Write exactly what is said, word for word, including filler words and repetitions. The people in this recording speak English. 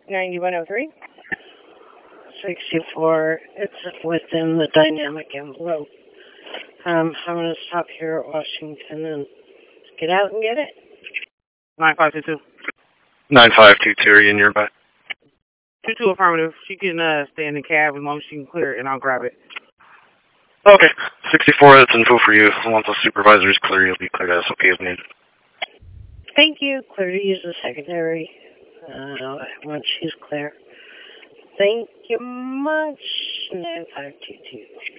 ninety-one oh three. sixty-four. It's within the dynamic envelope. Um, I'm going to stop here at Washington and get out and get it. nine five two two. nine five two two, are you nearby? two two affirmative. She can uh, stay in the cab as long as she can clear it, and I'll grab it. Okay. sixty-four, that's info for you. Once the supervisor is clear, you'll be cleared as okay as needed. Thank you. Clear to use the secondary uh, once she's clear. Thank you much. nine five two two.